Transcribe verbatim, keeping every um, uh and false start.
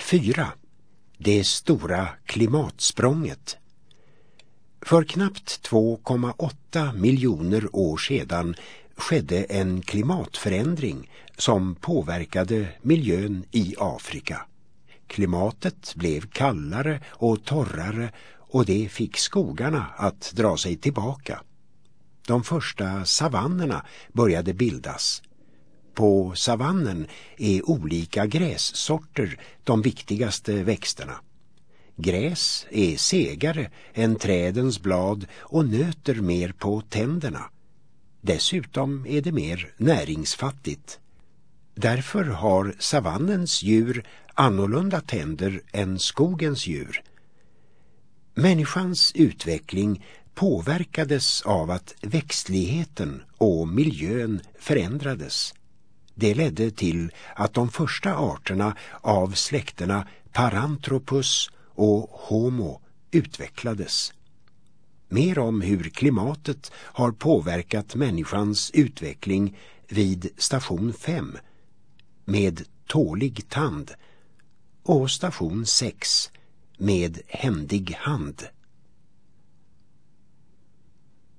fyra. Det stora klimatsprånget. För knappt två komma åtta miljoner år sedan skedde en klimatförändring som påverkade miljön i Afrika. Klimatet blev kallare och torrare och det fick skogarna att dra sig tillbaka. De första savannerna började bildas. På savannen är olika grässorter de viktigaste växterna. Gräs är segare än trädens blad och nöter mer på tänderna. Dessutom är det mer näringsfattigt. Därför har savannens djur annorlunda tänder än skogens djur. Människans utveckling påverkades av att växtligheten och miljön förändrades. Det ledde till att de första arterna av släkterna Paranthropus och Homo utvecklades. Mer om hur klimatet har påverkat människans utveckling vid station fem med tålig tand och station sex med händig hand.